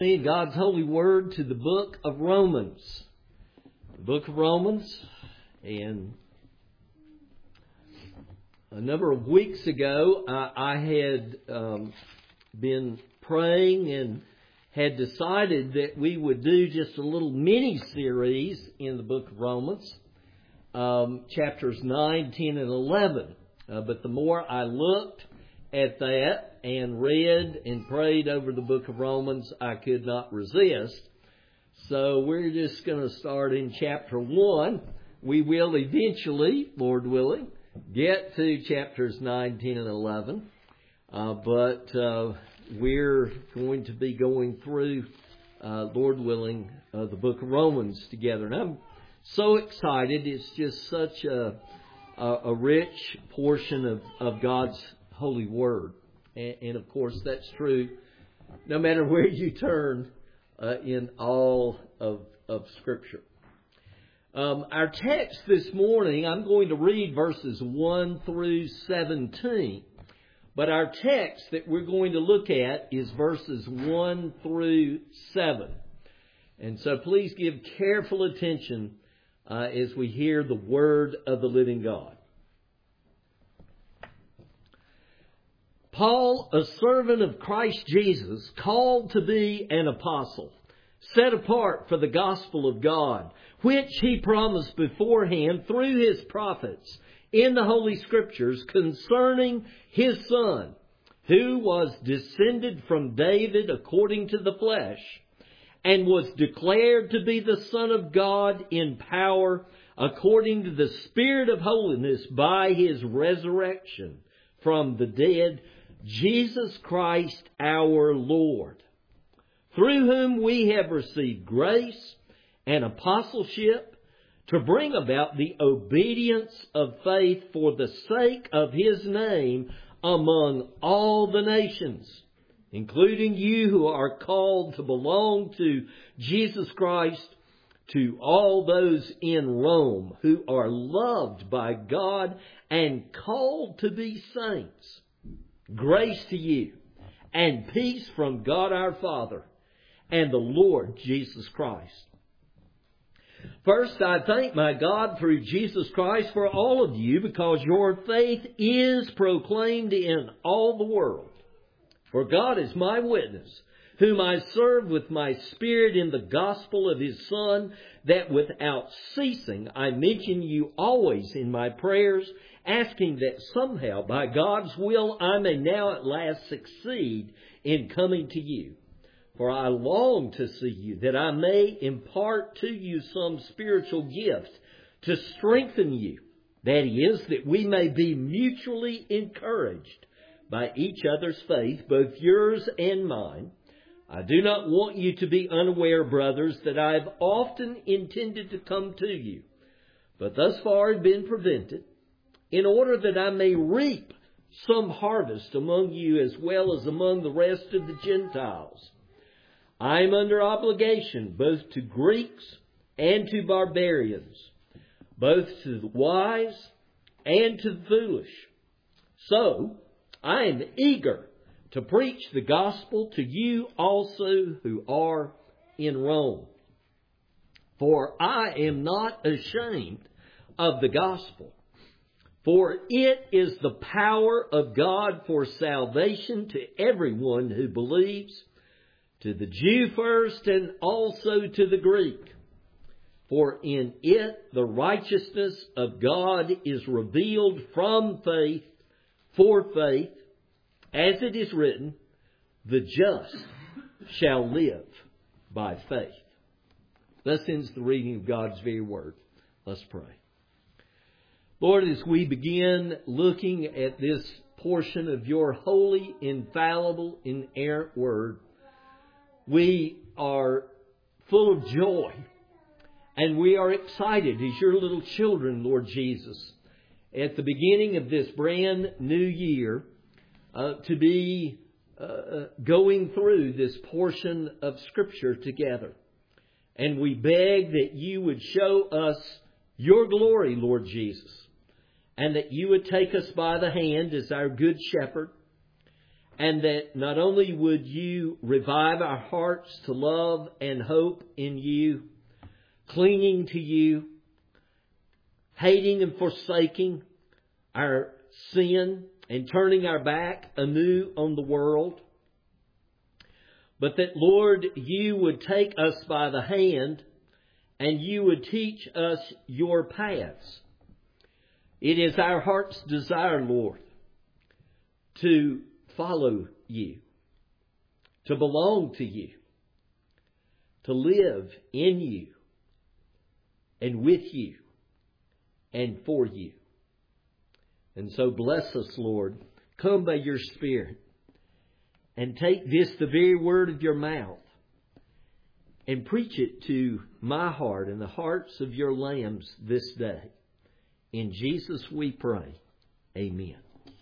God's holy word to the book of Romans. The book of Romans, and a number of weeks ago I had been praying and had decided that we would do just a little mini-series in the book of Romans, chapters 9, 10, and 11. But the more I looked at that and read and prayed over the book of Romans, I could not resist. So we're just going to start in chapter 1. We will eventually, Lord willing, get to chapters 9, 10, and 11. But we're going to be going through, Lord willing, the book of Romans together. And I'm so excited. It's just such a rich portion of God's holy word. And of course, that's true no matter where you turn in all of Scripture. Our text this morning, I'm going to read verses 1 through 17. But our text that we're going to look at is verses 1 through 7. And so please give careful attention as we hear the word of the living God. Paul, a servant of Christ Jesus, called to be an apostle, set apart for the gospel of God, which he promised beforehand through his prophets in the Holy Scriptures concerning his Son, who was descended from David according to the flesh, and was declared to be the Son of God in power according to the Spirit of holiness by his resurrection from the dead, Jesus Christ our Lord, through whom we have received grace and apostleship to bring about the obedience of faith for the sake of his name among all the nations, including you who are called to belong to Jesus Christ, to all those in Rome who are loved by God and called to be saints. Grace to you and peace from God our Father and the Lord Jesus Christ. First, I thank my God through Jesus Christ for all of you, because your faith is proclaimed in all the world. For God is my witness, whom I serve with my spirit in the gospel of his Son, that without ceasing I mention you always in my prayers, asking that somehow by God's will I may now at last succeed in coming to you. For I long to see you, that I may impart to you some spiritual gift to strengthen you. That is, that we may be mutually encouraged by each other's faith, both yours and mine. I do not want you to be unaware, brothers, that I have often intended to come to you, but thus far have been prevented, in order that I may reap some harvest among you as well as among the rest of the Gentiles. I am under obligation both to Greeks and to barbarians, both to the wise and to the foolish. So I am eager to preach the gospel to you also who are in Rome. For I am not ashamed of the gospel, for it is the power of God for salvation to everyone who believes, to the Jew first and also to the Greek. For in it the righteousness of God is revealed from faith for faith, as it is written, the just shall live by faith. Thus ends the reading of God's very word. Let's pray. Lord, as we begin looking at this portion of your holy, infallible, inerrant word, we are full of joy and we are excited as your little children, Lord Jesus, at the beginning of this brand new year to be going through this portion of Scripture together. And we beg that you would show us your glory, Lord Jesus, and that you would take us by the hand as our good shepherd, and that not only would you revive our hearts to love and hope in you, clinging to you, hating and forsaking our sin and turning our back anew on the world, but that, Lord, you would take us by the hand and you would teach us your paths. It is our heart's desire, Lord, to follow you, to belong to you, to live in you and with you and for you. And so bless us, Lord. Come by your Spirit and take this, the very word of your mouth, and preach it to my heart and the hearts of your lambs this day. In Jesus we pray. Amen.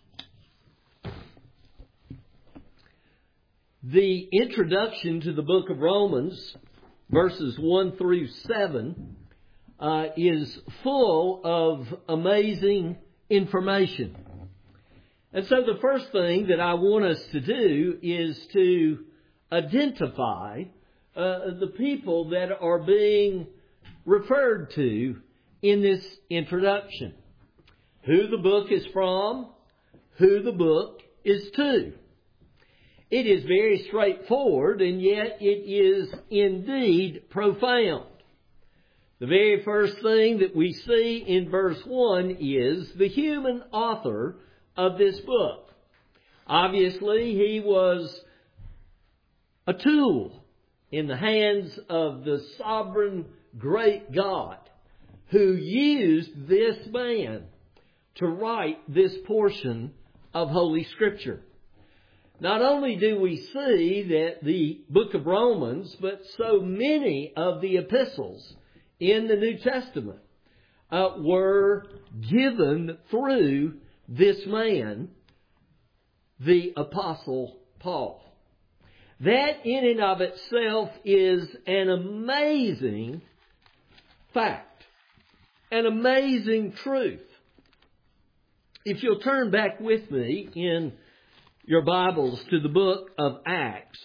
The introduction to the book of Romans, verses 1 through 7, is full of amazing information. And so the first thing that I want us to do is to identify the people that are being referred to in this introduction. Who the book is from, who the book is to. It is very straightforward, and yet it is indeed profound. The very first thing that we see in verse 1 is the human author of this book. Obviously, he was a tool in the hands of the sovereign great God who used this man to write this portion of Holy Scripture. Not only do we see that the book of Romans, but so many of the epistles in the New Testament were given through this man, the Apostle Paul. That in and of itself is an amazing fact, an amazing truth. If you'll turn back with me in your Bibles to the book of Acts,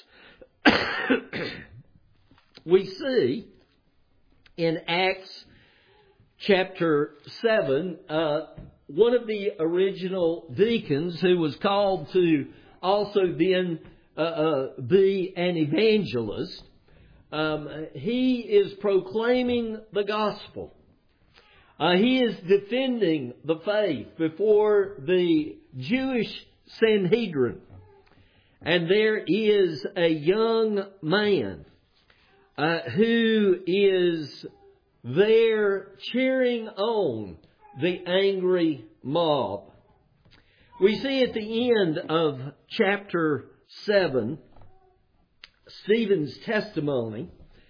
we see in Acts chapter 7, one of the original deacons who was called to also then be an evangelist, he is proclaiming the gospel. He is defending the faith before the Jewish Sanhedrin. And there is a young man who is there cheering on the angry mob. We see at the end of chapter 7, Stephen's testimony,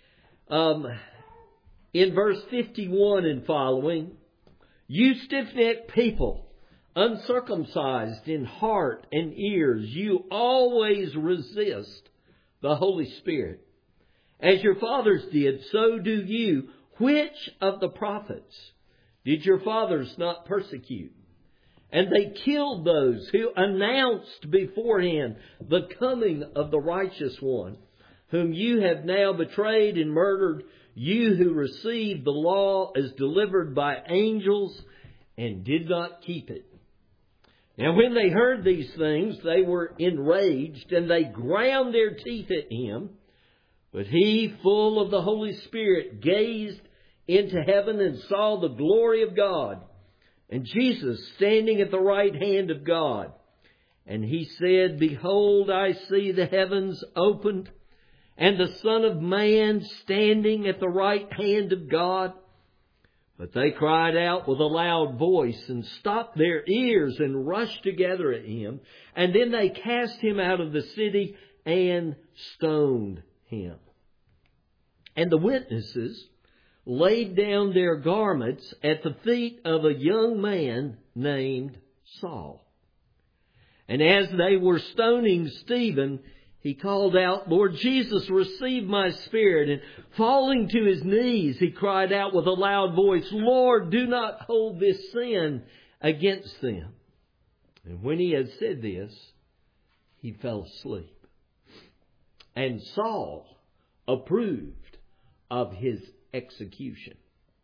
in verse 51 and following, "You stiff-necked people, uncircumcised in heart and ears, you always resist the Holy Spirit. As your fathers did, so do you. Which of the prophets did your fathers not persecute? And they killed those who announced beforehand the coming of the righteous one, whom you have now betrayed and murdered, you who received the law as delivered by angels and did not keep it." Now when they heard these things, they were enraged, and they ground their teeth at him. But he, full of the Holy Spirit, gazed into heaven and saw the glory of God, and Jesus standing at the right hand of God. And he said, "Behold, I see the heavens opened, and the Son of Man standing at the right hand of God." But they cried out with a loud voice and stopped their ears and rushed together at him. And then they cast him out of the city and stoned him. And the witnesses laid down their garments at the feet of a young man named Saul. And as they were stoning Stephen, he called out, "Lord Jesus, receive my spirit." And falling to his knees, he cried out with a loud voice, "Lord, do not hold this sin against them." And when he had said this, he fell asleep. And Saul approved of his execution.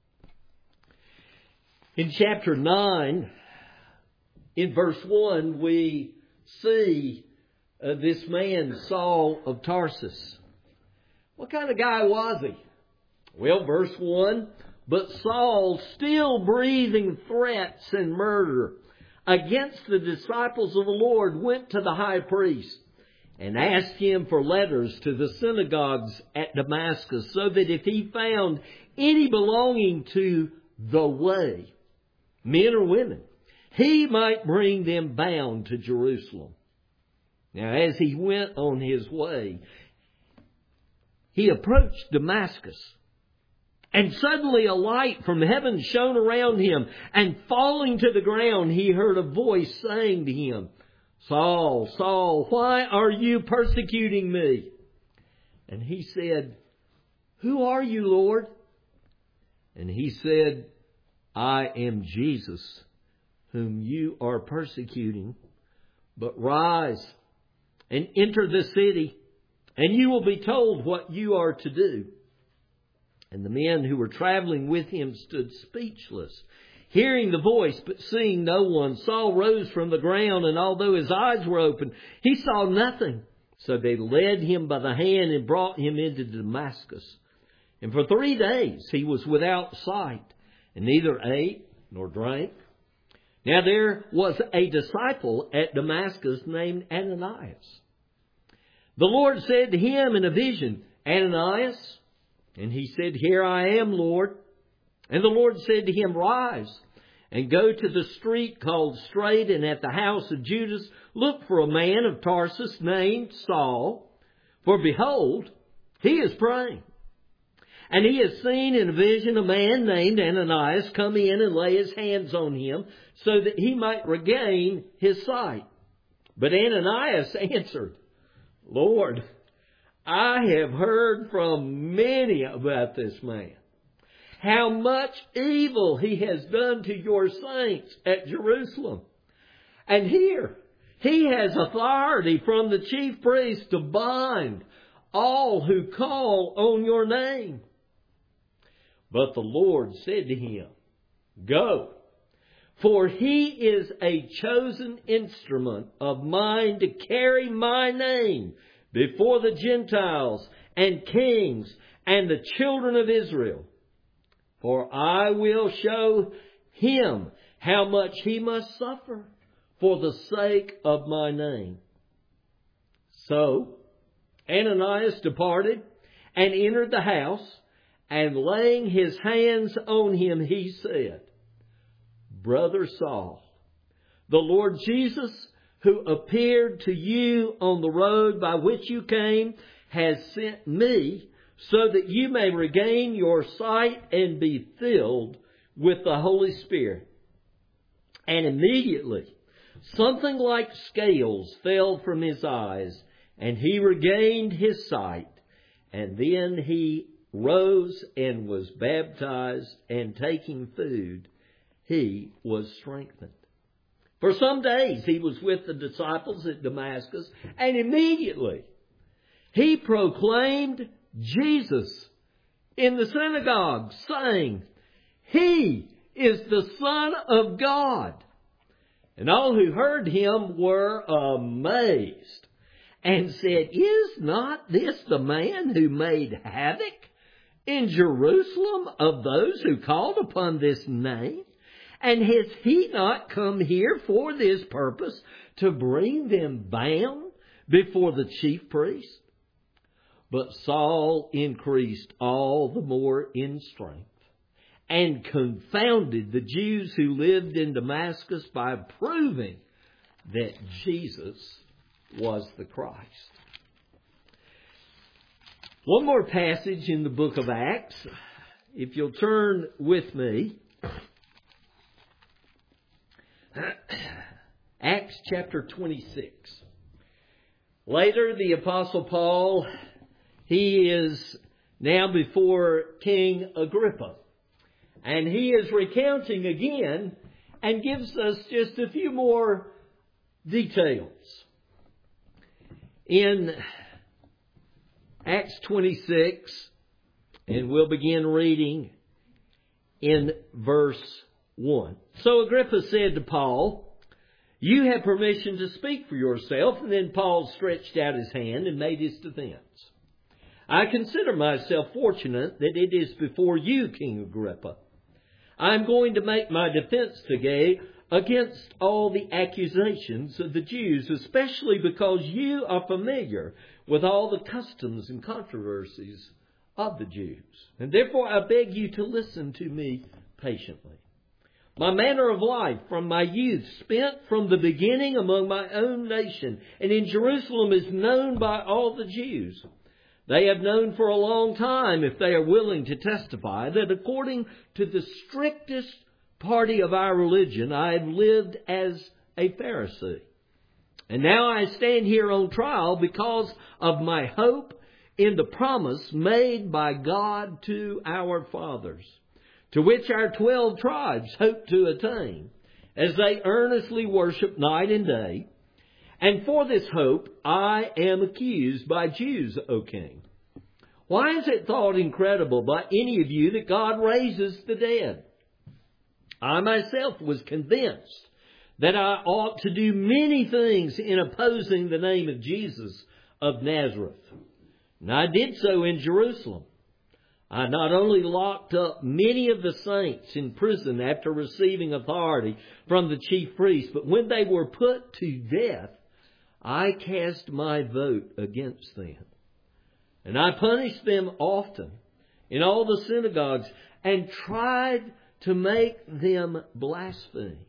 In chapter 9, in verse 1, we see this man, Saul of Tarsus. What kind of guy was he? Well, verse 1, but Saul, still breathing threats and murder against the disciples of the Lord, went to the high priest and asked him for letters to the synagogues at Damascus, so that if he found any belonging to the way, men or women, he might bring them bound to Jerusalem. Now, as he went on his way, he approached Damascus, and suddenly a light from heaven shone around him, and falling to the ground, he heard a voice saying to him, Saul, Saul, why are you persecuting me? And he said, Who are you, Lord? And he said, I am Jesus, whom you are persecuting. But rise and enter the city, and you will be told what you are to do. And the men who were traveling with him stood speechless, hearing the voice, but seeing no one. Saul rose from the ground, and although his eyes were open, he saw nothing. So they led him by the hand and brought him into Damascus. And for 3 days he was without sight, and neither ate nor drank. Now there was a disciple at Damascus named Ananias. The Lord said to him in a vision, Ananias. And he said, Here I am, Lord. And the Lord said to him, Rise and go to the street called Straight, and at the house of Judas look for a man of Tarsus named Saul. For behold, he is praying. And he has seen in a vision a man named Ananias come in and lay his hands on him so that he might regain his sight. But Ananias answered, Lord, I have heard from many about this man, how much evil he has done to your saints at Jerusalem. And here he has authority from the chief priest to bind all who call on your name. But the Lord said to him, Go, for he is a chosen instrument of mine to carry my name before the Gentiles and kings and the children of Israel. For I will show him how much he must suffer for the sake of my name. So Ananias departed and entered the house, and laying his hands on him, he said, Brother Saul, the Lord Jesus, who appeared to you on the road by which you came, has sent me so that you may regain your sight and be filled with the Holy Spirit. And immediately something like scales fell from his eyes, and he regained his sight. And then he rose and was baptized, and taking food, he was strengthened. For some days he was with the disciples at Damascus, and immediately he proclaimed Jesus in the synagogue, saying, He is the Son of God. And all who heard him were amazed and said, Is not this the man who made havoc in Jerusalem of those who called upon this name? And has he not come here for this purpose, to bring them bound before the chief priest? But Saul increased all the more in strength, and confounded the Jews who lived in Damascus by proving that Jesus was the Christ. One more passage in the book of Acts. If you'll turn with me. Acts chapter 26. Later, the Apostle Paul, he is now before King Agrippa. And he is recounting again and gives us just a few more details. In Acts 26, and we'll begin reading in verse 1. So Agrippa said to Paul, "You have permission to speak for yourself." And then Paul stretched out his hand and made his defense. "I consider myself fortunate that it is before you, King Agrippa. I am going to make my defense today against all the accusations of the Jews, especially because you are familiar with all the customs and controversies of the Jews. And therefore I beg you to listen to me patiently. My manner of life from my youth, spent from the beginning among my own nation and in Jerusalem, is known by all the Jews. They have known for a long time, if they are willing to testify, that according to the strictest party of our religion, I have lived as a Pharisee. And now I stand here on trial because of my hope in the promise made by God to our fathers, to which our 12 tribes hope to attain, as they earnestly worship night and day. And for this hope I am accused by Jews, O King. Why is it thought incredible by any of you that God raises the dead? I myself was convinced that I ought to do many things in opposing the name of Jesus of Nazareth. And I did so in Jerusalem. I not only locked up many of the saints in prison after receiving authority from the chief priests, but when they were put to death, I cast my vote against them. And I punished them often in all the synagogues and tried to make them blaspheme.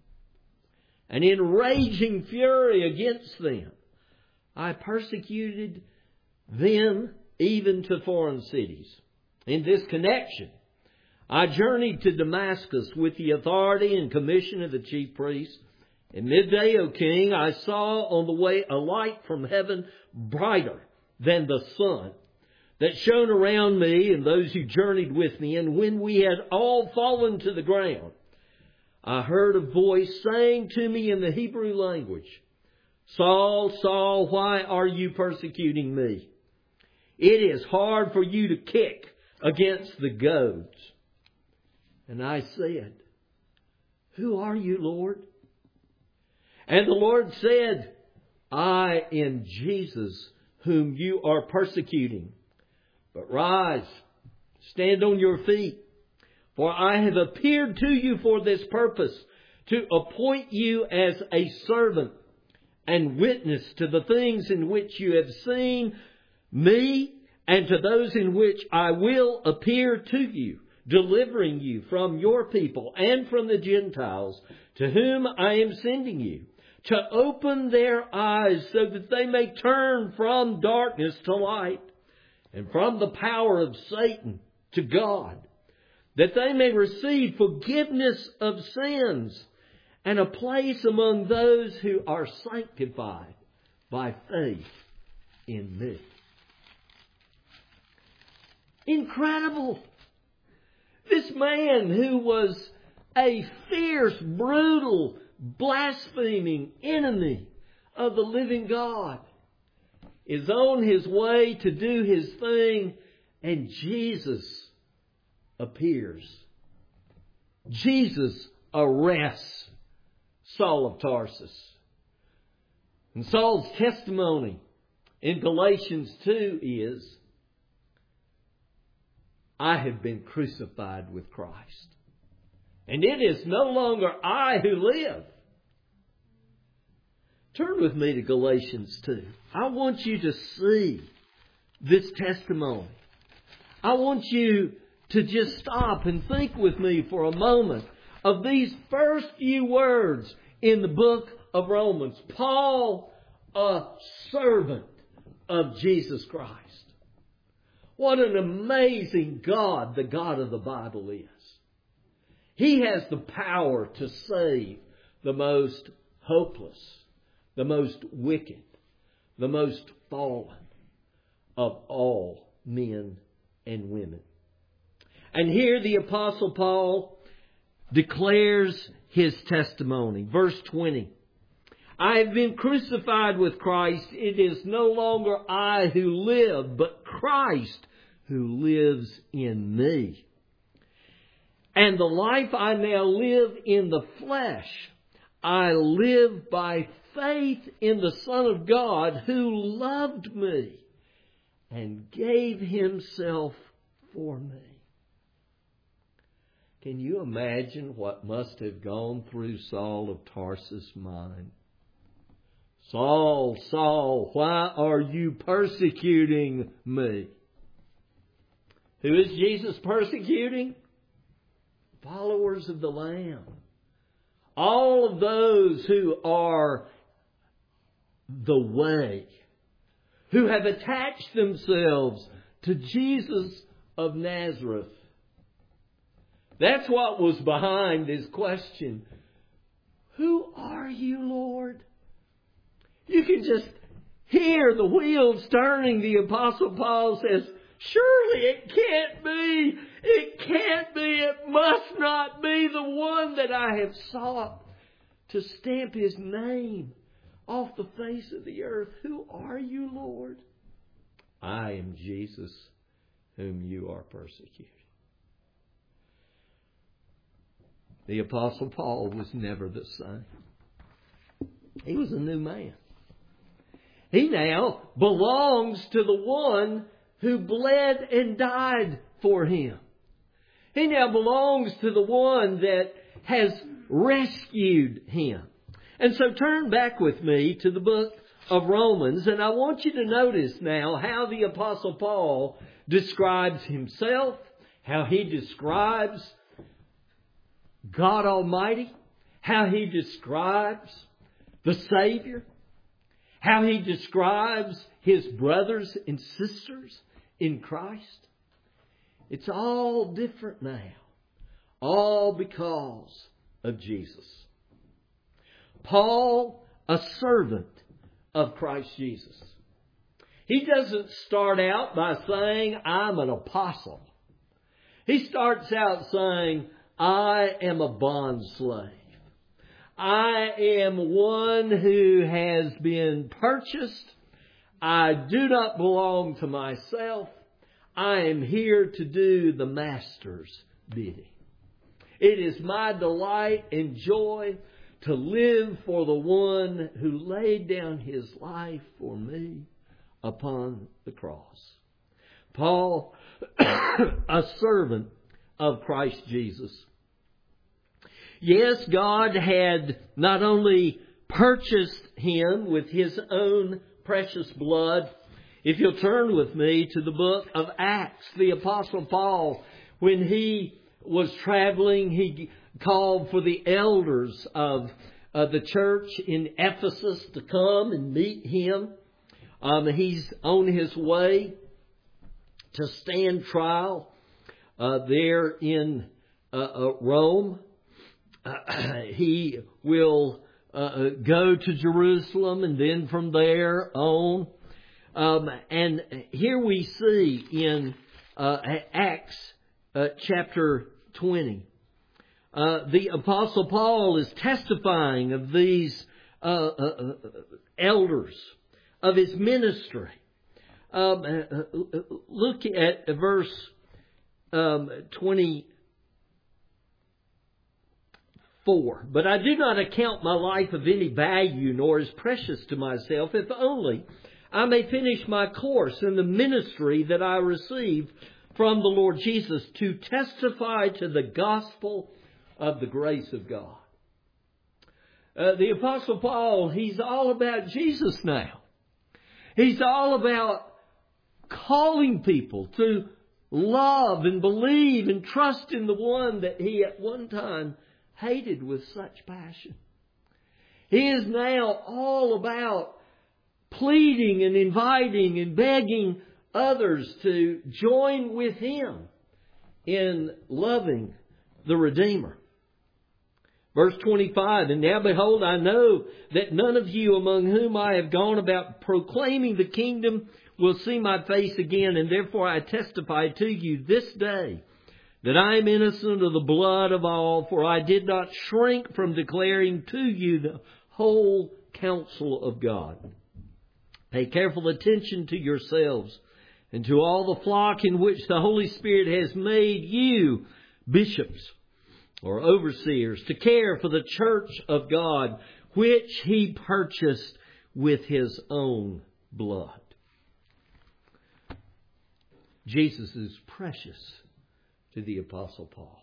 And in raging fury against them, I persecuted them even to foreign cities. In this connection, I journeyed to Damascus with the authority and commission of the chief priests. At midday, O King, I saw on the way a light from heaven brighter than the sun that shone around me and those who journeyed with me. And when we had all fallen to the ground, I heard a voice saying to me in the Hebrew language, "Saul, Saul, why are you persecuting me? It is hard for you to kick against the goads." And I said, "Who are you, Lord?" And the Lord said, "I am Jesus, whom you are persecuting. But rise, stand on your feet, for I have appeared to you for this purpose, to appoint you as a servant and witness to the things in which you have seen me, and to those in which I will appear to you, delivering you from your people and from the Gentiles, to whom I am sending you, to open their eyes so that they may turn from darkness to light, and from the power of Satan to God, that they may receive forgiveness of sins and a place among those who are sanctified by faith in me." Incredible! This man who was a fierce, brutal, blaspheming enemy of the living God is on his way to do his thing, and Jesus appears. Jesus arrests Saul of Tarsus. And Saul's testimony in Galatians 2 is, "I have been crucified with Christ. And it is no longer I who live." Turn with me to Galatians 2. I want you to see this testimony. I want you to just stop and think with me for a moment of these first few words in the book of Romans. Paul, a servant of Jesus Christ. What an amazing God the God of the Bible is. He has the power to save the most hopeless, the most wicked, the most fallen of all men and women. And here the Apostle Paul declares his testimony. Verse 20. I have been crucified with Christ. It is no longer I who live, but Christ who lives in me. And the life I now live in the flesh, I live by faith in the Son of God who loved me and gave Himself for me. Can you imagine what must have gone through Saul of Tarsus' mind? Saul, Saul, why are you persecuting me? Who is Jesus persecuting? Followers of the Lamb. All of those who are the way, who have attached themselves to Jesus of Nazareth. That's what was behind his question. Who are you, Lord? You can just hear the wheels turning. The Apostle Paul says, surely it can't be. It can't be. It must not be the one that I have sought to stamp His name off the face of the earth. Who are you, Lord? I am Jesus whom you are persecuting. The Apostle Paul was never the same. He was a new man. He now belongs to the one who bled and died for him. He now belongs to the one that has rescued him. And so turn back with me to the book of Romans, and I want you to notice now how the Apostle Paul describes himself, how he describes God Almighty, how he describes the Savior, how he describes his brothers and sisters in Christ. It's all different now. All because of Jesus. Paul, a servant of Christ Jesus. He doesn't start out by saying, I'm an apostle. He starts out saying, I am a bondslave. I am one who has been purchased. I do not belong to myself. I am here to do the Master's bidding. It is my delight and joy to live for the one who laid down his life for me upon the cross. Paul, a servant of Christ Jesus. Yes, God had not only purchased him with His own precious blood. If you'll turn with me to the book of Acts, the Apostle Paul, when he was traveling, he called for the elders of the church in Ephesus to come and meet him. He's on his way to stand trial there in Rome. He will go to Jerusalem and then from there on. And here we see in Acts chapter 20, the Apostle Paul is testifying of these elders, of his ministry. Look at verse 24. But I do not account my life of any value, nor as precious to myself, if only I may finish my course in the ministry that I received from the Lord Jesus to testify to the gospel of the grace of God. The Apostle Paul, he's all about Jesus now. He's all about calling people to love and believe and trust in the one that he at one time hated with such passion. He is now all about pleading and inviting and begging others to join with him in loving the Redeemer. Verse 25, and now behold, I know that none of you among whom I have gone about proclaiming the kingdom will see my face again, and therefore I testify to you this day that I am innocent of the blood of all, for I did not shrink from declaring to you the whole counsel of God. Pay careful attention to yourselves and to all the flock in which the Holy Spirit has made you bishops or overseers, to care for the church of God, which He purchased with His own blood. Jesus is precious to the Apostle Paul.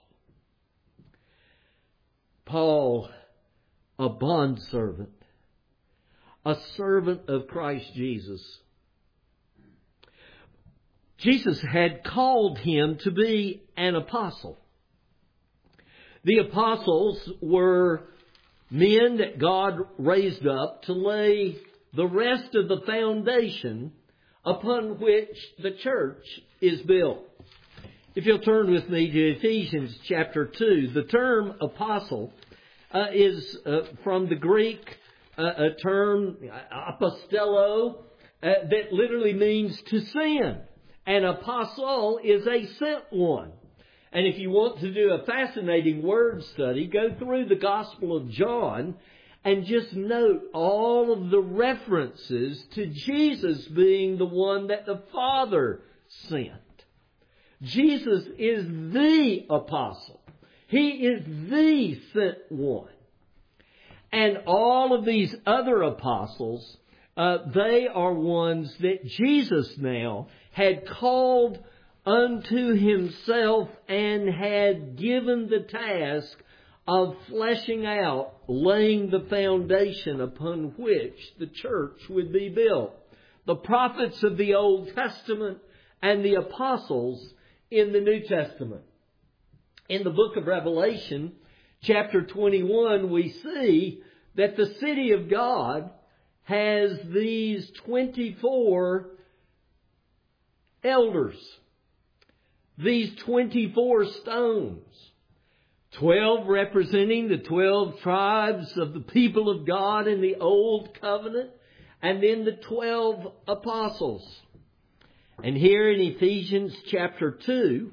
Paul, a bondservant, a servant of Christ Jesus. Jesus had called him to be an apostle. The apostles were men that God raised up to lay the rest of the foundation upon which the church is built. If you'll turn with me to Ephesians chapter 2, the term apostle is from the Greek term apostello that literally means to send. An apostle is a sent one. And if you want to do a fascinating word study, go through the Gospel of John and just note all of the references to Jesus being the one that the Father sent. Jesus is the apostle. He is the sent one. And all of these other apostles, they are ones that Jesus now had called unto Himself and had given the task of fleshing out, laying the foundation upon which the church would be built. The prophets of the Old Testament and the apostles in the New Testament. In the book of Revelation, chapter 21, we see that the city of God has these 24 elders. These 24 stones. 12 representing the 12 tribes of the people of God in the Old Covenant. And then the 12 apostles. And here in Ephesians chapter 2,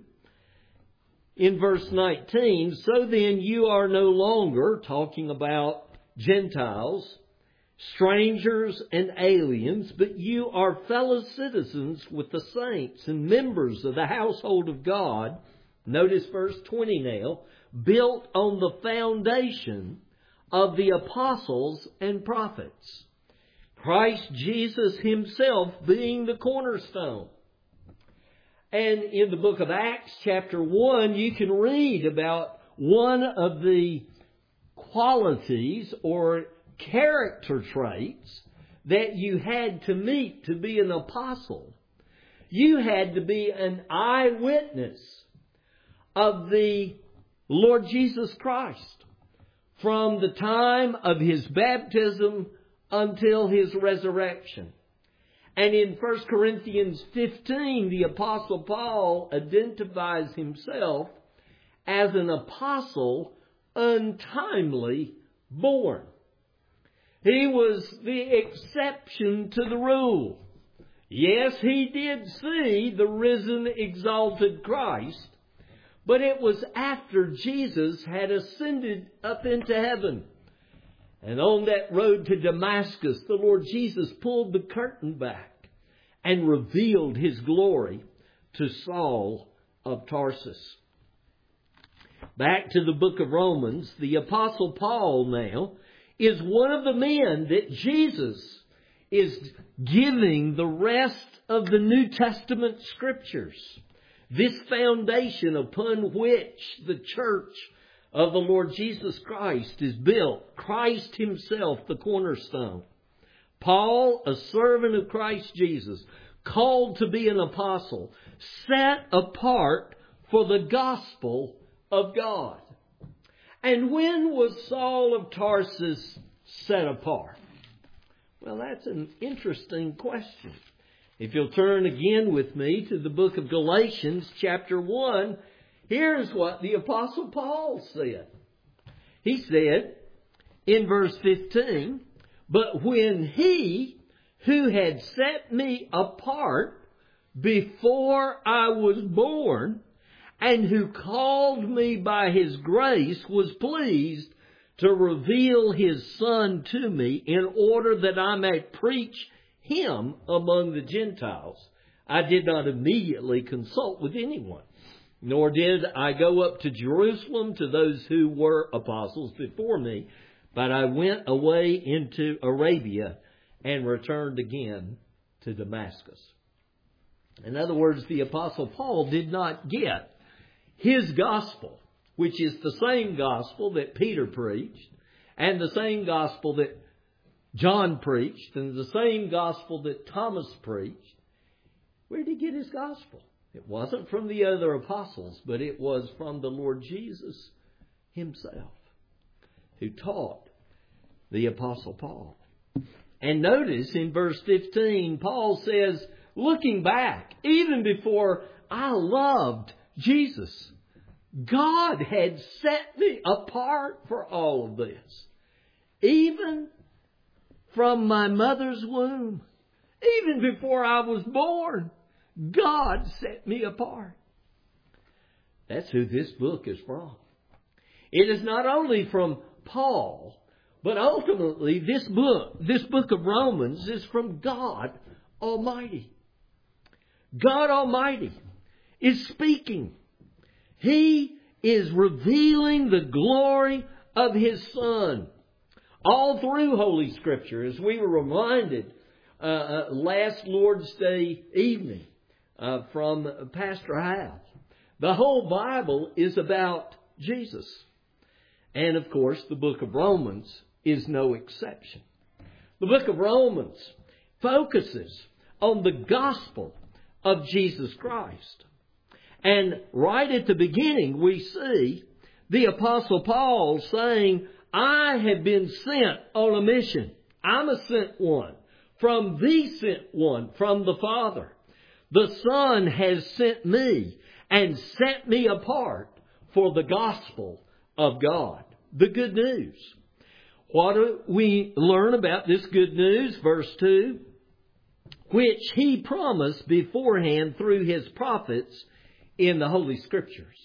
in verse 19, so then you are no longer, talking about Gentiles, strangers and aliens, but you are fellow citizens with the saints and members of the household of God. Notice verse 20 now, built on the foundation of the apostles and prophets. Christ Jesus Himself being the cornerstone. And in the book of Acts chapter 1, you can read about one of the qualities or character traits that you had to meet to be an apostle. You had to be an eyewitness of the Lord Jesus Christ from the time of His baptism until His resurrection. And in 1 Corinthians 15, the Apostle Paul identifies himself as an apostle untimely born. He was the exception to the rule. Yes, he did see the risen, exalted Christ, but it was after Jesus had ascended up into heaven. And on that road to Damascus, the Lord Jesus pulled the curtain back and revealed His glory to Saul of Tarsus. Back to the book of Romans, the Apostle Paul now is one of the men that Jesus is giving the rest of the New Testament Scriptures. This foundation upon which the church of the Lord Jesus Christ is built. Christ Himself, the cornerstone. Paul, a servant of Christ Jesus, called to be an apostle, set apart for the gospel of God. And when was Saul of Tarsus set apart? Well, that's an interesting question. If you'll turn again with me to the book of Galatians, chapter 1, here's what the Apostle Paul said. He said in verse 15, but when He who had set me apart before I was born, and who called me by His grace was pleased to reveal His Son to me in order that I may preach Him among the Gentiles. I did not immediately consult with anyone, nor did I go up to Jerusalem to those who were apostles before me, but I went away into Arabia and returned again to Damascus. In other words, the Apostle Paul did not get his gospel, which is the same gospel that Peter preached, and the same gospel that John preached, and the same gospel that Thomas preached. Where did he get his gospel? It wasn't from the other apostles, but it was from the Lord Jesus Himself, who taught the Apostle Paul. And notice in verse 15, Paul says, looking back, even before I loved Jesus, God had set me apart for all of this. Even from my mother's womb, even before I was born, God set me apart. That's who this book is from. It is not only from Paul, but ultimately this book of Romans, is from God Almighty. God Almighty is speaking. He is revealing the glory of His Son all through Holy Scripture, as we were reminded last Lord's Day evening from Pastor Hal. The whole Bible is about Jesus. And of course, the book of Romans is no exception. The book of Romans focuses on the gospel of Jesus Christ. And right at the beginning, we see the Apostle Paul saying, I have been sent on a mission. I'm a sent one from the sent one, from the Father. The Son has sent me and set me apart for the gospel of God, the good news. What do we learn about this good news? Verse 2, which He promised beforehand through His prophets in the Holy Scriptures.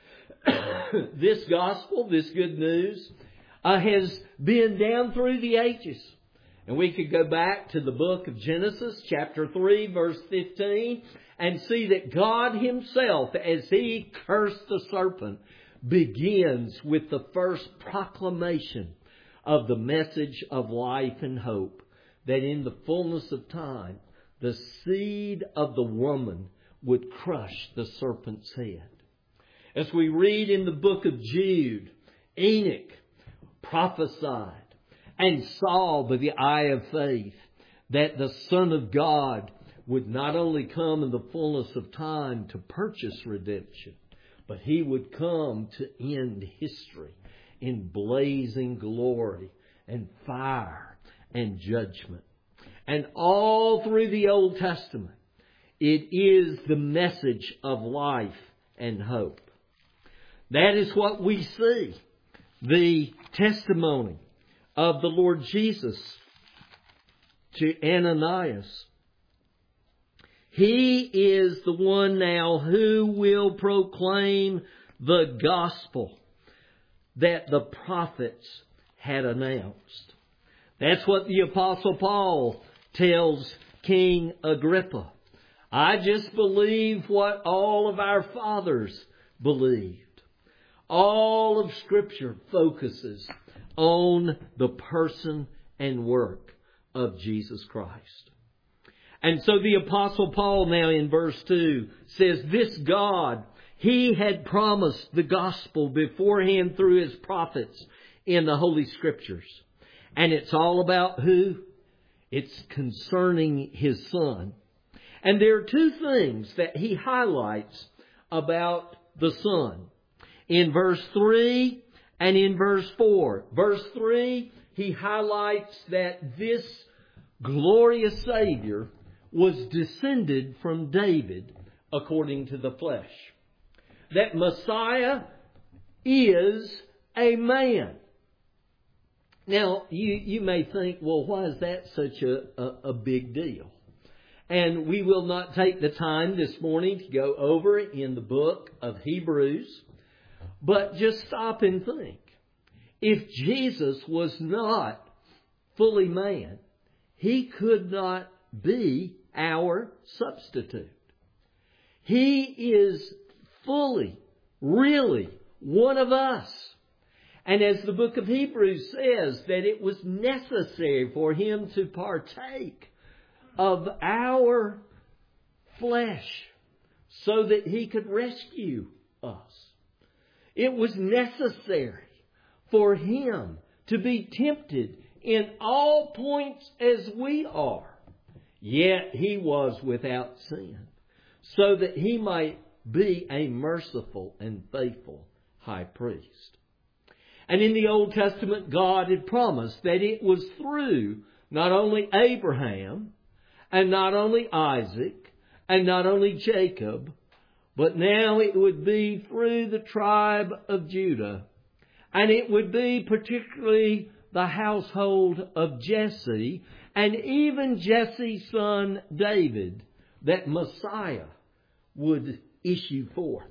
This gospel, this good news, has been down through the ages. And we could go back to the book of Genesis, chapter 3, verse 15, and see that God Himself, as He cursed the serpent, begins with the first proclamation of the message of life and hope, that in the fullness of time, the seed of the woman would crush the serpent's head. As we read in the book of Jude, Enoch prophesied and saw by the eye of faith that the Son of God would not only come in the fullness of time to purchase redemption, but He would come to end history in blazing glory and fire and judgment. And all through the Old Testament, it is the message of life and hope. That is what we see. The testimony of the Lord Jesus to Ananias. He is the one now who will proclaim the gospel that the prophets had announced. That's what the Apostle Paul tells King Agrippa. I just believe what all of our fathers believed. All of Scripture focuses on the person and work of Jesus Christ. And so the Apostle Paul now in verse 2 says, this God, He had promised the gospel beforehand through His prophets in the Holy Scriptures. And it's all about who? It's concerning His Son. And there are two things that he highlights about the Son. In verse 3 and in verse 4. Verse 3, he highlights that this glorious Savior was descended from David according to the flesh. That Messiah is a man. Now, you may think, well, why is that such a big deal? And we will not take the time this morning to go over it in the book of Hebrews, but just stop and think. if Jesus was not fully man, He could not be our substitute. He is fully, really one of us. And as the book of Hebrews says, that it was necessary for Him to partake of our flesh so that He could rescue us. It was necessary for Him to be tempted in all points as we are. Yet He was without sin, so that He might be a merciful and faithful high priest. And in the Old Testament, God had promised that it was through not only Abraham, and not only Isaac, and not only Jacob, but now it would be through the tribe of Judah. And it would be particularly the household of Jesse, and even Jesse's son David, that Messiah would issue forth.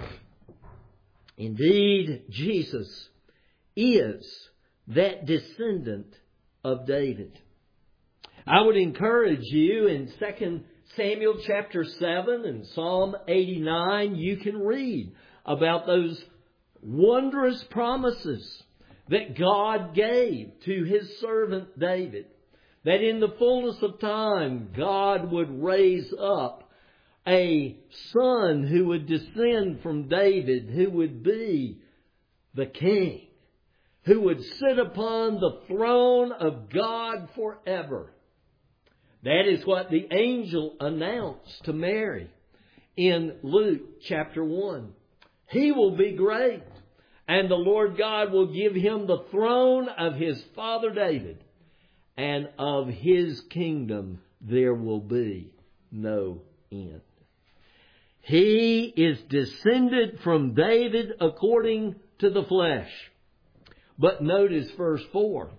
Indeed, Jesus is that descendant of David. I would encourage you in 2 Samuel chapter 7 and Psalm 89, you can read about those wondrous promises that God gave to His servant David. That in the fullness of time, God would raise up a son who would descend from David, who would be the king, who would sit upon the throne of God forever. That is what the angel announced to Mary in Luke chapter 1. He will be great, and the Lord God will give Him the throne of His father David, and of His kingdom there will be no end. He is descended from David according to the flesh. But notice verse 4.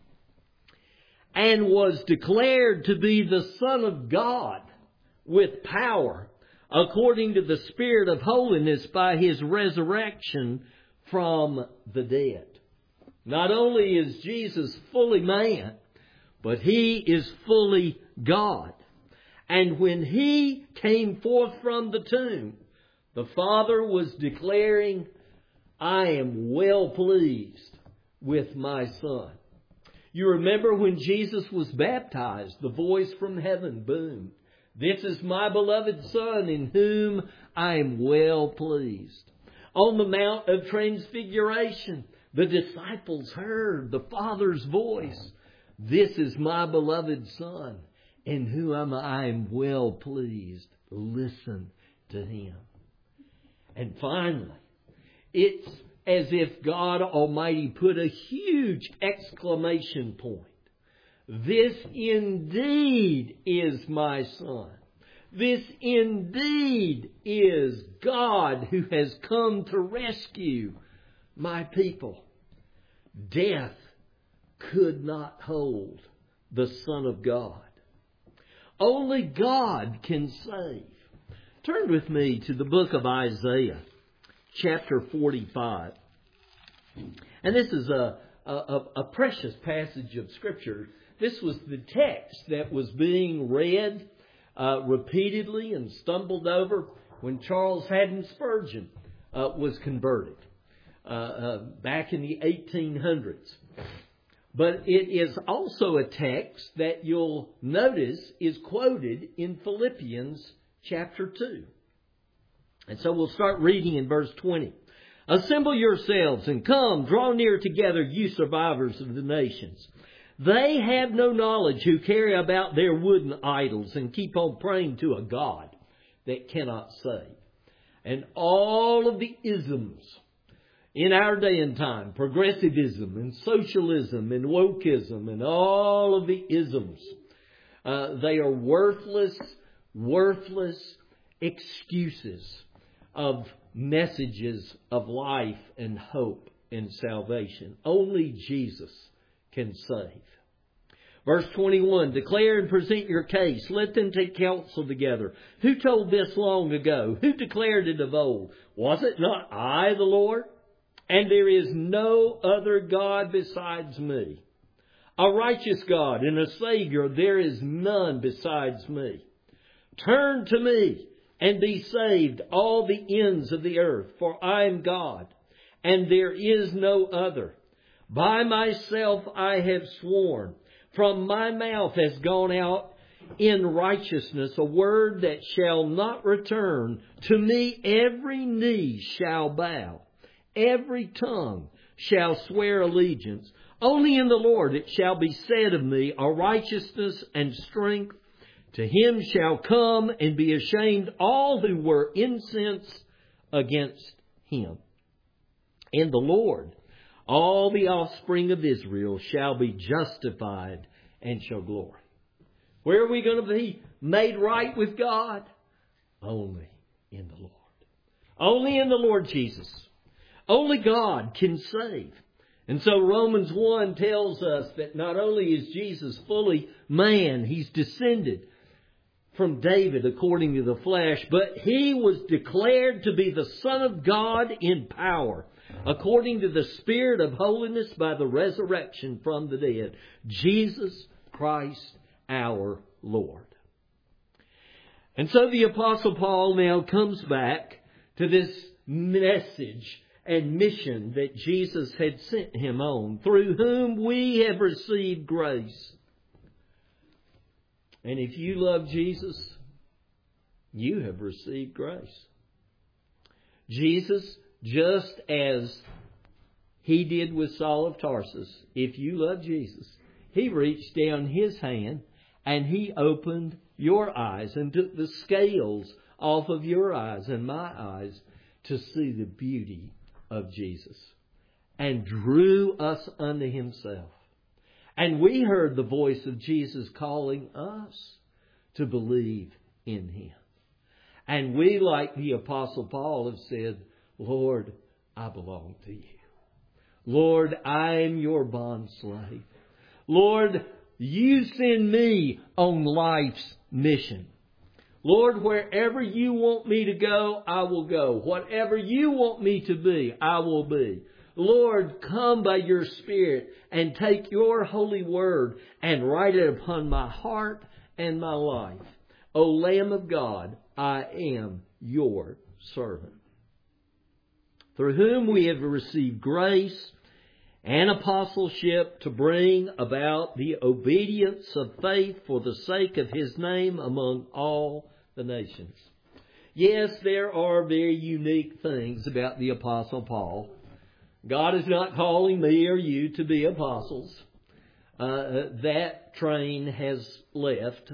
And was declared to be the Son of God with power, according to the Spirit of holiness by His resurrection from the dead. Not only is Jesus fully man, but He is fully God. And when He came forth from the tomb, the Father was declaring, I am well pleased with my Son. You remember when Jesus was baptized, the voice from heaven boomed, this is my beloved Son in whom I am well pleased. On the Mount of Transfiguration, the disciples heard the Father's voice. This is my beloved Son in whom I am well pleased. Listen to Him. And finally, it's as if God Almighty put a huge exclamation point. This indeed is my Son. This indeed is God who has come to rescue my people. Death could not hold the Son of God. Only God can save. Turn with me to the book of Isaiah, chapter 45. And this is a precious passage of Scripture. This was the text that was being read repeatedly and stumbled over when Charles Haddon Spurgeon was converted back in the 1800s. But it is also a text that you'll notice is quoted in Philippians chapter 2. And so we'll start reading in verse 20. Assemble yourselves and come, draw near together, you survivors of the nations. They have no knowledge who carry about their wooden idols and keep on praying to a God that cannot save. And all of the isms in our day and time, progressivism and socialism and wokeism and all of the isms, they are worthless excuses of messages of life and hope and salvation. Only Jesus can save. Verse 21, declare and present your case. Let them take counsel together. Who told this long ago? Who declared it of old? Was it not I, the Lord? and there is no other God besides me. A righteous God and a Savior, there is none besides me. Turn to me and be saved, all the ends of the earth, for I am God, and there is no other. By myself I have sworn, from my mouth has gone out in righteousness a word that shall not return. To me every knee shall bow, every tongue shall swear allegiance. Only in the Lord it shall be said of me, a righteousness and strength. To him shall come and be ashamed all who were incensed against him. In the Lord all the offspring of Israel shall be justified and shall glory. Where are we going to be made right with God? Only in the Lord. Only in the Lord Jesus. Only God can save. And so Romans 1 tells us that not only is Jesus fully man, He's descended from David according to the flesh, but He was declared to be the Son of God in power, according to the Spirit of holiness by the resurrection from the dead. Jesus Christ our Lord. And so the Apostle Paul now comes back to this message and mission that Jesus had sent him on, through whom we have received grace. And if you love Jesus, you have received grace. Jesus, just as He did with Saul of Tarsus, if you love Jesus, He reached down His hand and He opened your eyes and took the scales off of your eyes and my eyes to see the beauty of Jesus, and drew us unto Himself. And we heard the voice of Jesus calling us to believe in Him. And we, like the Apostle Paul, have said, Lord, I belong to You. Lord, I am Your bondslave. Lord, You send me on life's mission. Lord, wherever You want me to go, I will go. Whatever You want me to be, I will be. Lord, come by Your Spirit and take Your holy word and write it upon my heart and my life. O Lamb of God, I am Your servant. Through whom we have received grace and apostleship to bring about the obedience of faith for the sake of His name among all the nations. Yes, there are very unique things about the Apostle Paul. God is not calling me or you to be apostles. That train has left.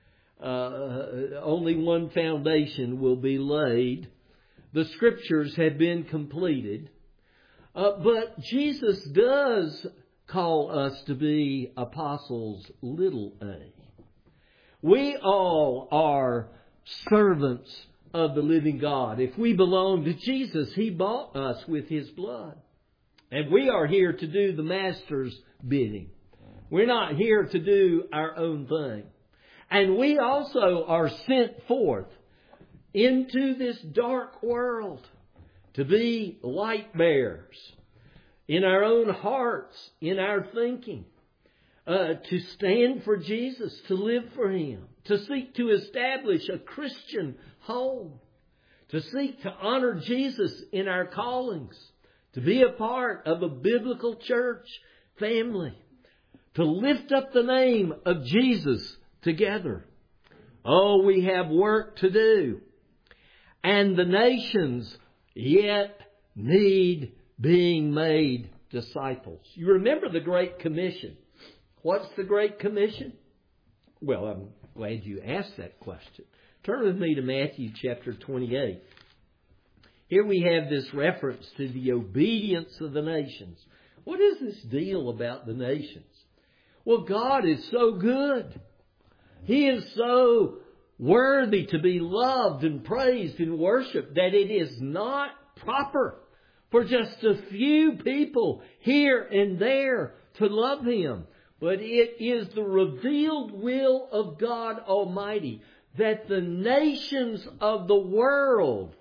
Only one foundation will be laid. The Scriptures have been completed. But Jesus does call us to be apostles, little a. We all are servants of the living God. If we belong to Jesus, He bought us with His blood. And we are here to do the Master's bidding. We're not here to do our own thing. And we also are sent forth into this dark world to be light bearers in our own hearts, in our thinking, to stand for Jesus, to live for Him, to seek to establish a Christian home, to seek to honor Jesus in our callings, to be a part of a biblical church family, to lift up the name of Jesus together. Oh, we have work to do. And the nations yet need being made disciples. You remember the Great Commission. What's the Great Commission? Well, I'm glad you asked that question. Turn with me to Matthew chapter 28. Here we have this reference to the obedience of the nations. What is this deal about the nations? Well, God is so good. He is so worthy to be loved and praised and worshipped that it is not proper for just a few people here and there to love Him. But it is the revealed will of God Almighty that the nations of the world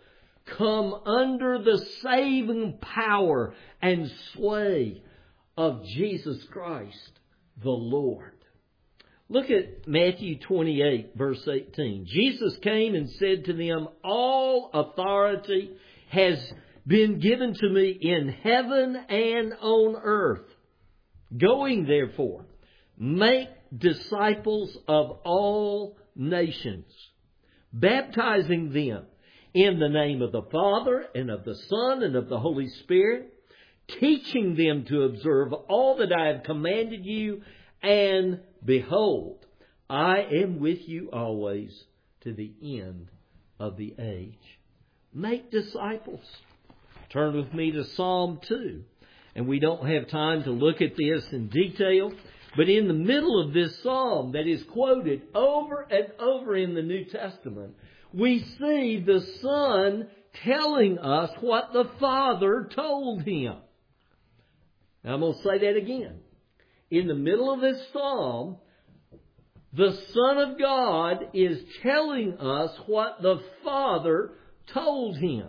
come under the saving power and sway of Jesus Christ, the Lord. Look at Matthew 28, verse 18. Jesus came and said to them, all authority has been given to me in heaven and on earth. Going therefore, make disciples of all nations, baptizing them in the name of the Father and of the Son and of the Holy Spirit, teaching them to observe all that I have commanded you, and behold, I am with you always to the end of the age. Make disciples. Turn with me to Psalm 2. And we don't have time to look at this in detail, but in the middle of this psalm that is quoted over and over in the New Testament, we see the Son telling us what the Father told Him. Now I'm going to say that again. In the middle of this psalm, the Son of God is telling us what the Father told Him.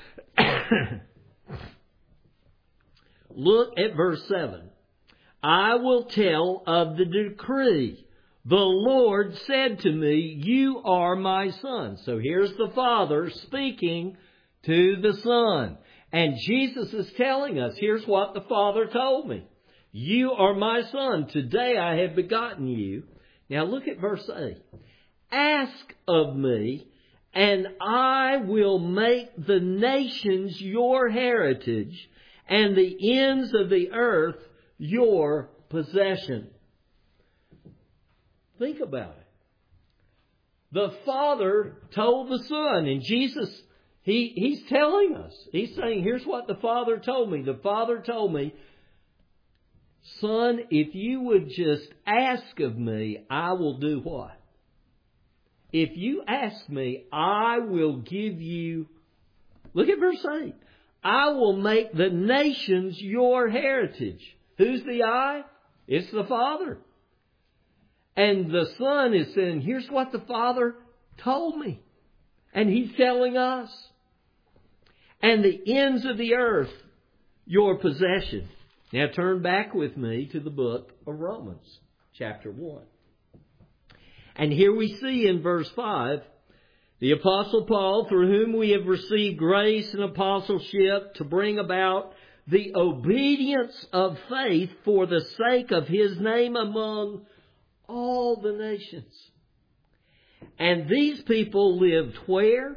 Look at verse 7. I will tell of the decree. The Lord said to me, you are my Son. So here's the Father speaking to the Son. And Jesus is telling us, here's what the Father told me. You are my Son. Today I have begotten you. Now look at verse 8. Ask of me, and I will make the nations your heritage, and the ends of the earth your possession. Think about it. The Father told the Son, and Jesus, He's telling us. He's saying, here's what the Father told me. The Father told me, Son, if you would just ask of me, I will do what? If you ask me, I will give you... Look at verse 8. I will make the nations your heritage. Who's the I? It's the Father. And the Son is saying, here's what the Father told me. And He's telling us. And the ends of the earth, your possession. Now turn back with me to the book of Romans, chapter 1. And here we see in verse 5, the Apostle Paul, through whom we have received grace and apostleship to bring about the obedience of faith for the sake of His name among all the nations. And these people lived where?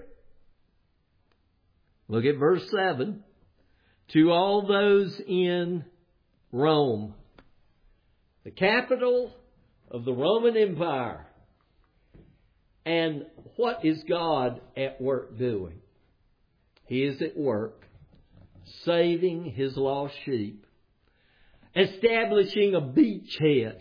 Look at verse 7. To all those in Rome, the capital of the Roman Empire. And what is God at work doing? He is at work saving His lost sheep, establishing a beachhead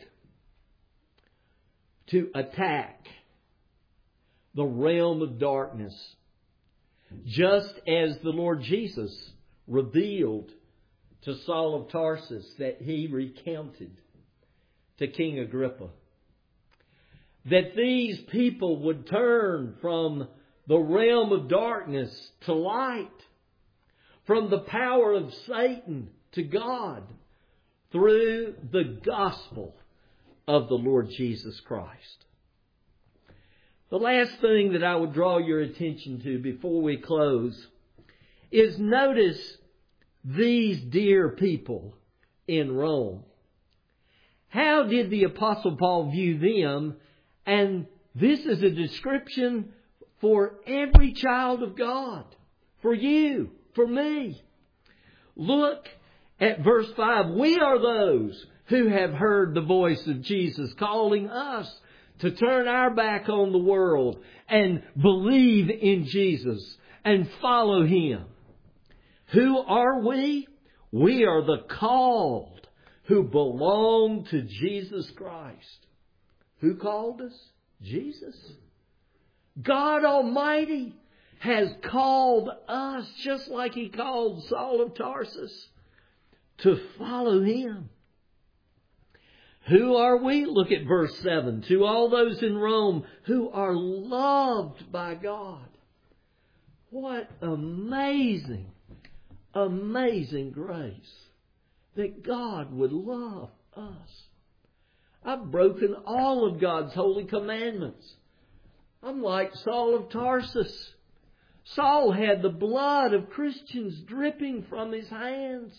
to attack the realm of darkness, just as the Lord Jesus revealed to Saul of Tarsus that he recounted to King Agrippa. That these people would turn from the realm of darkness to light, from the power of Satan to God, through the gospel of the Lord Jesus Christ. The last thing that I would draw your attention to before we close is notice these dear people in Rome. How did the Apostle Paul view them? And this is a description for every child of God. For you, for me. Look at verse 5. We are those who have heard the voice of Jesus calling us to turn our back on the world and believe in Jesus and follow Him. Who are we? We are the called who belong to Jesus Christ. Who called us? Jesus. God Almighty has called us, just like He called Saul of Tarsus, to follow Him. Who are we? Look at verse 7. To all those in Rome who are loved by God. What amazing, amazing grace that God would love us. I've broken all of God's holy commandments. I'm like Saul of Tarsus. Saul had the blood of Christians dripping from his hands.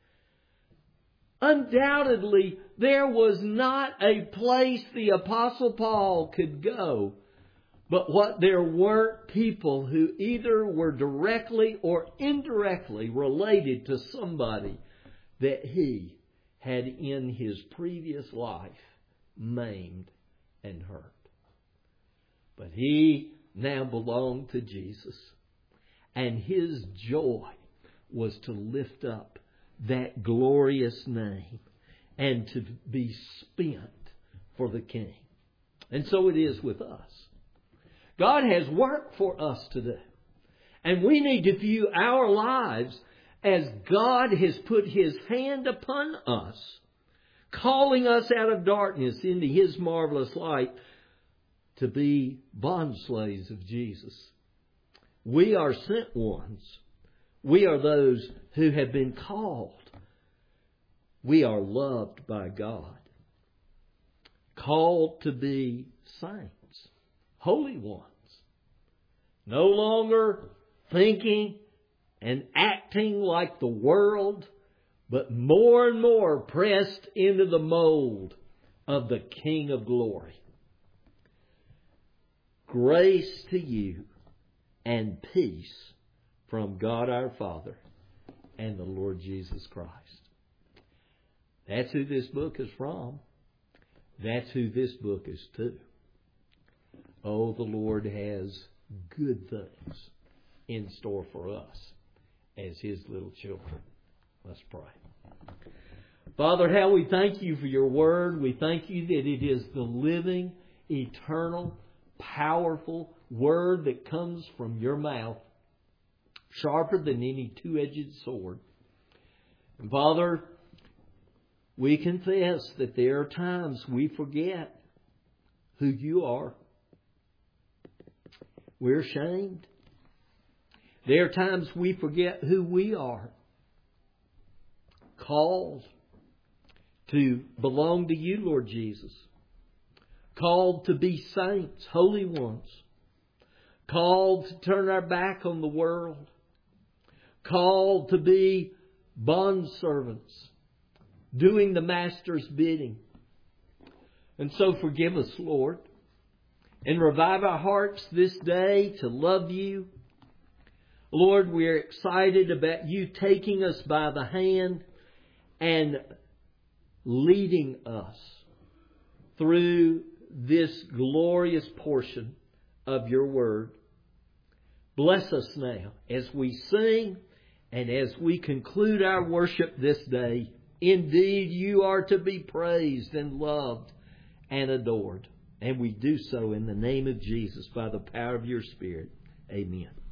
Undoubtedly, there was not a place the Apostle Paul could go, but what there weren't people who either were directly or indirectly related to somebody that he had in his previous life maimed and hurt. But he now belonged to Jesus, and his joy was to lift up that glorious name and to be spent for the King. And so it is with us. God has work for us to do. And we need to view our lives as God has put His hand upon us, calling us out of darkness into His marvelous light to be bondslaves of Jesus. We are sent ones. We are those who have been called. We are loved by God. Called to be saints, holy ones. No longer thinking and acting like the world, but more and more pressed into the mold of the King of glory. Grace to you and peace from God our Father and the Lord Jesus Christ. That's who this book is from. That's who this book is to. Oh, the Lord has good things in store for us as His little children. Let's pray. Father, how we thank You for Your Word. We thank You that it is the living, eternal, powerful Word that comes from Your mouth, sharper than any two-edged sword. And Father, we confess that there are times we forget who You are. We're ashamed. There are times we forget who we are. Called to belong to You, Lord Jesus. Called to be saints, holy ones. Called to turn our back on the world. Called to be bondservants, doing the Master's bidding. And so forgive us, Lord, and revive our hearts this day to love You. Lord, we're excited about You taking us by the hand and leading us through this glorious portion of Your Word. Bless us now as we sing and as we conclude our worship this day. Indeed, You are to be praised and loved and adored. And we do so in the name of Jesus by the power of Your Spirit. Amen.